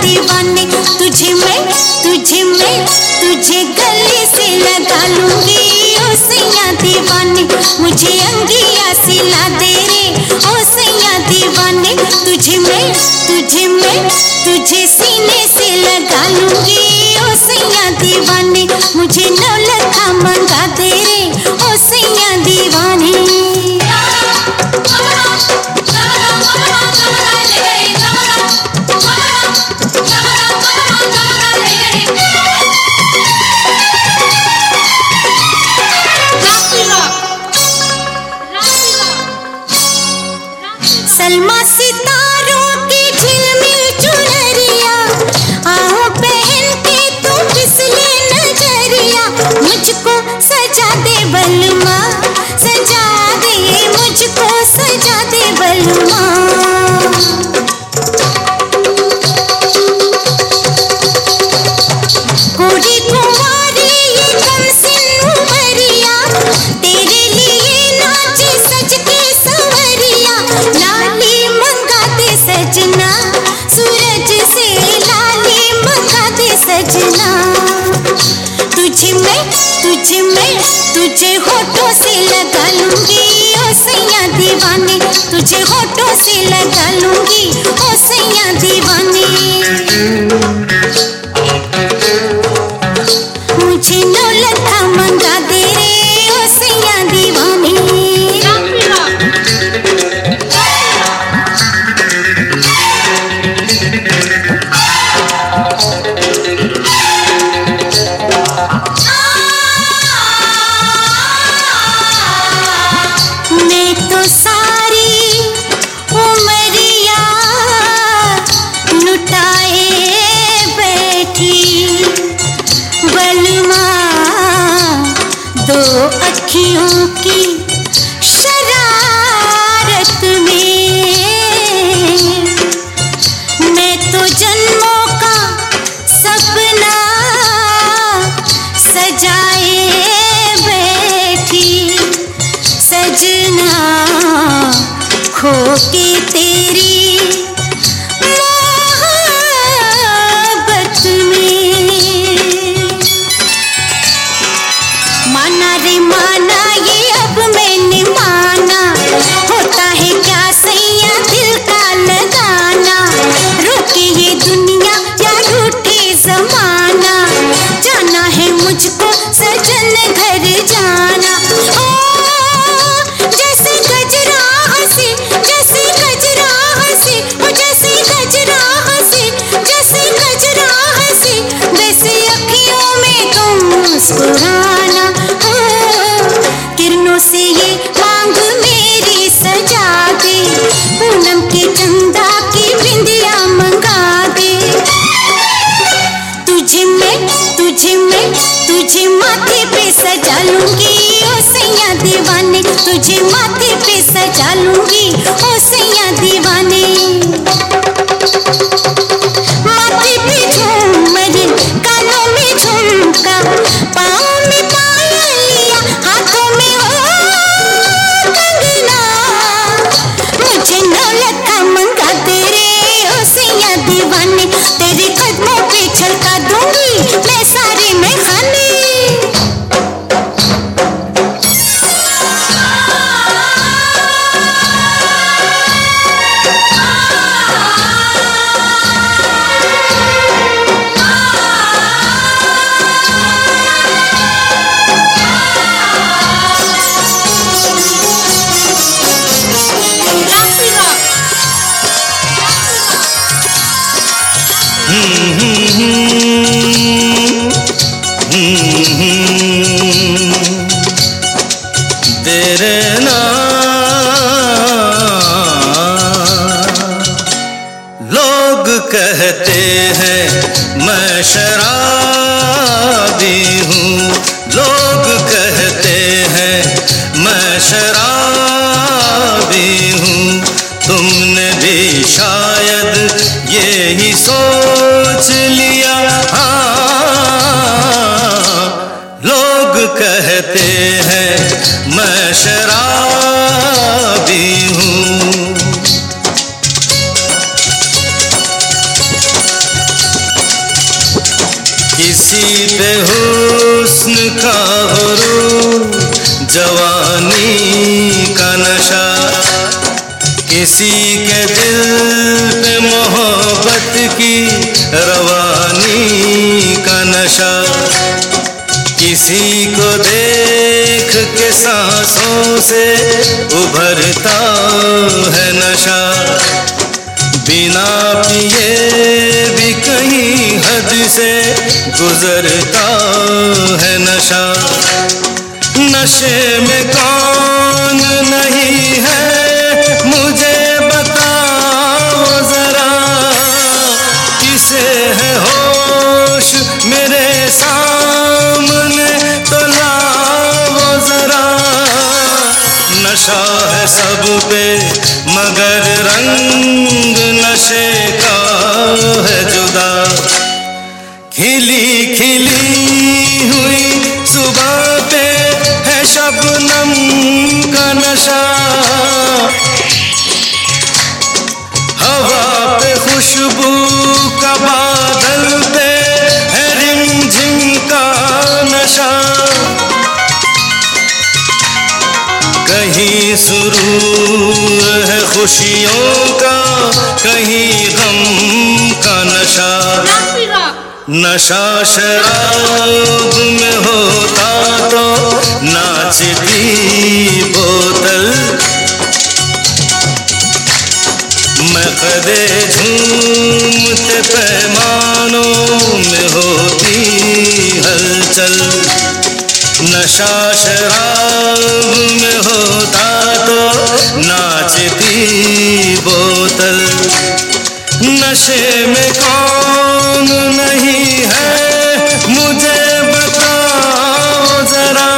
दीवाने। तुझे गले से लगा लूंगी ओ सैया दीवाने। मुझे अंगिया सिला दे रे ओ सैया दीवाने। तुझे सीने से लगा लूंगी ओ सैया दीवाने। मुझे नौलखा मंगा दे रे ओ सैया दीवाने। सलमा सितारों की झिलमिल चुनरिया, आओ पहन के तू फिसले नजरिया। मुझको सजा दे बलमा, सजा दे मुझको सजा दे बलमा। कोड़ी कुंवारी ये कमसिन उमरिया, तेरे लिए नाचे सज के संवरिया। लाली मंगा दे सजना, सूरज से लाली मंगा दे सजना। तुझे होठों से लगा लूंगी ओ सैया दीवाने। तुझे होठों से लगा लूंगी ओ सैया दीवाने। मुझे नौलखा मंगा दे रे ओ सैया दीवाने। मैं तो सारी उमरिया लुटाए बैठी बलमा, दो अखियों की शरारत में। मैं तो जन्मों का सपना सजाए बैठी सजना, खो के तेरी मोहब्बत में। माना रे माना ये अब मैंने माना, होता है क्या सैया दिल का लगाना। रुके ये दुनिया या रूठे जमाना, जाना है मुझको सजन घर जाना। ओ जैसे गजरा हंसी, जैसे गजरा हंसी, ओ जैसे गजरा हंसी, जैसे गजरा हंसी, वैसे अखियों में तुम मुस्कुराना। किरणों से ये मांग मेरी सजा दे, पूनम के चंदा की बिंदिया मंगा दे। तुझे माथे पे सजा लूंगी ओ सैया दीवाने। तुझे माथे पे सजा लूंगी ओ सैया दीवाने। माथे पे झूमर, कानों में झुमका, पाँव में पायलिया, हाथों में हो कंगना। मुझे नौलखा मंगा दे रे ओ सैया दीवाने। तेरे कदमों पे छलका दूंगी मैं सारे में खाने। तेरे लोग कहते हैं मैं शराबी हूँ, लोग कहते हैं मैं शराबी हूँ। तुमने भी शायद यही सोच लिया, हाँ। लोग कहते हैं मैं शराबी हूँ। किसी पे हुस्न का गुरूर, जवानी का नशा, किसी के दिल पे मोहब्बत की रवानी का नशा, किसी को देख के सांसों से उभरता है नशा, बिना पिए भी कहीं हद से गुजरता है नशा। नशे में कौन नहीं है मुझे बताओ जरा, किसे है होश मेरे सामने तो लाओ जरा। नशा है सब पे मगर रंग नशे का है जुदा, खिली खिली हुई सुबह पे है शबनम का नशा, हवा पे खुशबू का बादल पे है रिमझिम का नशा, कहीं सुरूर है खुशियों का, कहीं गम का नशा। नशा शराब में होता तो नाचती बोतल, मकदे झूमते पैमानों में होती हलचल। नशा शराब में होता तो नाचती बोतल, नशे में कौन नहीं है मुझे बताओ जरा,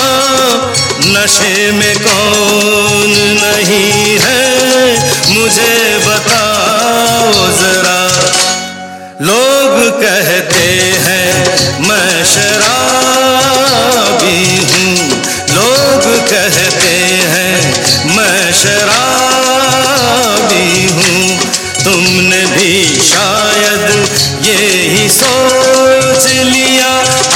नशे में कौन नहीं है मुझे बताओ जरा। लोग कहते हैं मैं शराबी हूँ, लोग कहते हैं मैं शराबी हूँ, तुमने भी शायद यही सोच लिया।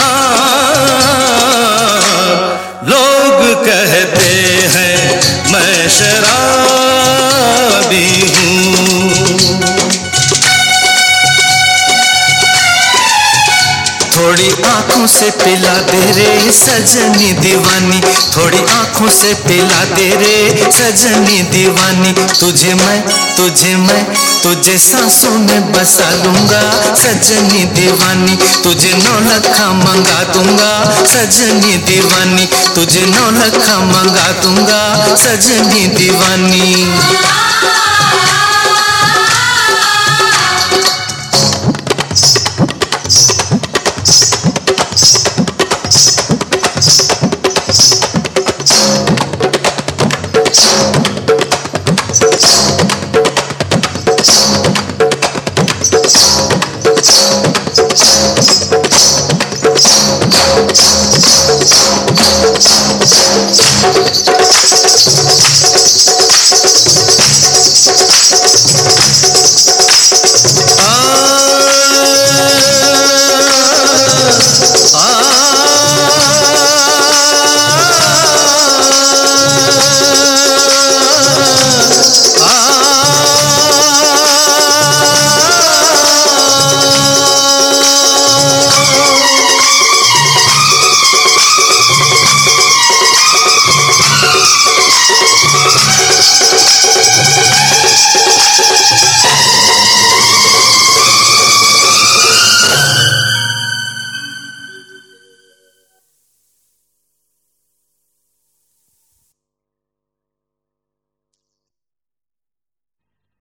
लोग कहते हैं मैं शराबी हूँ। थोड़ी आंखों से पिला दे रे सजनी दीवानी, थोड़ी आंखों से पिला दे रे सजनी दीवानी, तुझे मैं तुझे सांसों में बसा लूंगा सजनी दीवानी, तुझे 9 लखा मंगा दूंगा सजनी दीवानी, तुझे 9 लखा मंगा दूंगा सजनी दीवानी।